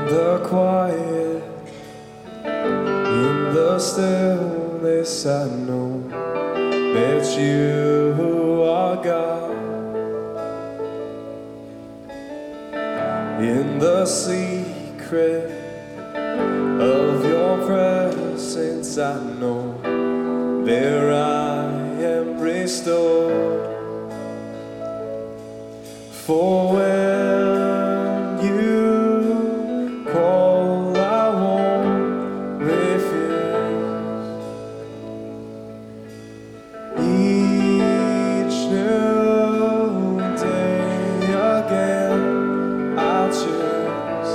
the quiet, in the stillness, I know that you are God. In the secret of your presence, I know there I am restored. For when you call, I won't refuse. Each new day again, I'll choose.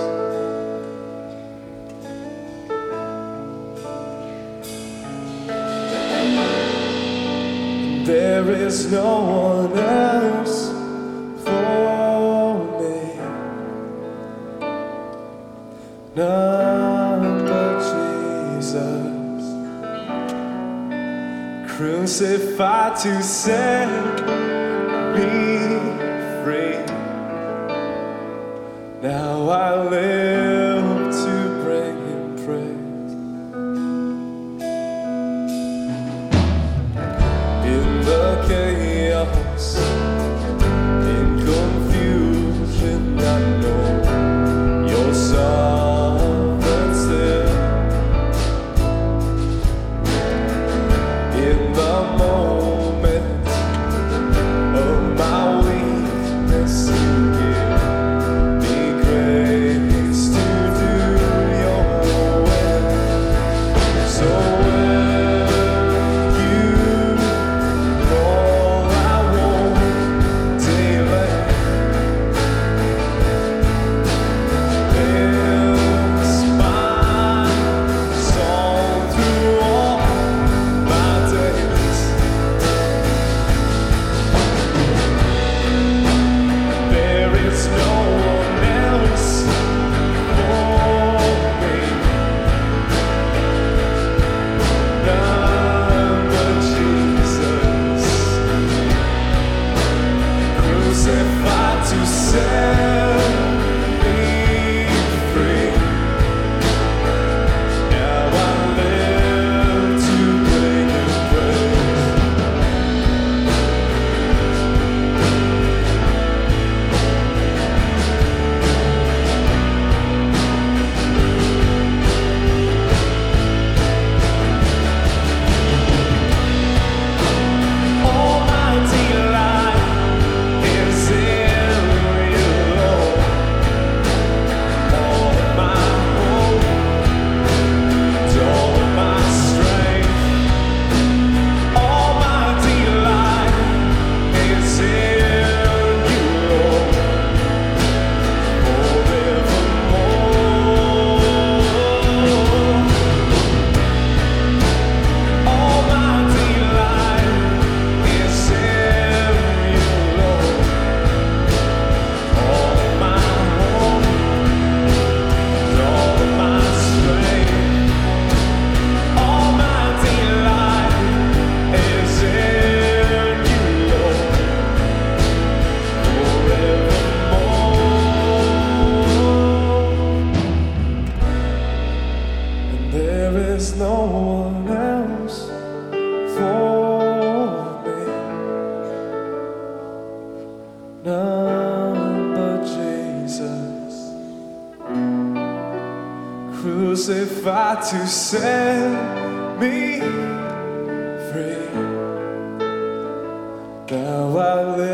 There is no one else for me, none but Jesus, crucified to set me free. Now I live to bring Him praise. In the chaos, in confusion, I know You're sovereign still. In the moment of my weakness, You give me grace to do Your will. So when You call, I won't delay. It's my song through all my days. There is no one else for me, none but Jesus, crucified to set me free. Now I live to bring Him praise. All my delight is in You, Lord. All of my hope, all of my strength, all my delight is in You, Lord, forevermore. All my delight is in You, Lord. All of my hope, all of my strength, all my delight is in You, Lord, forevermore. And there is no one else for me, none but Jesus, crucified to set me free. Now I live